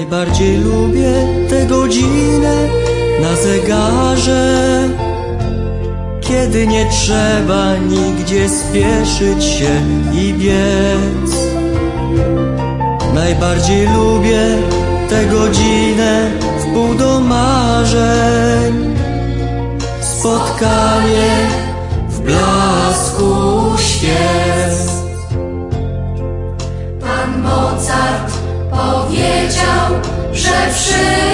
Najbardziej lubię tę godzinę na zegarze, kiedy nie trzeba nigdzie spieszyć się i biec. Najbardziej lubię tę godzinę wpół do marzeń, spotkanie w blasku świec. Pan Mozart powiedział, że wszystko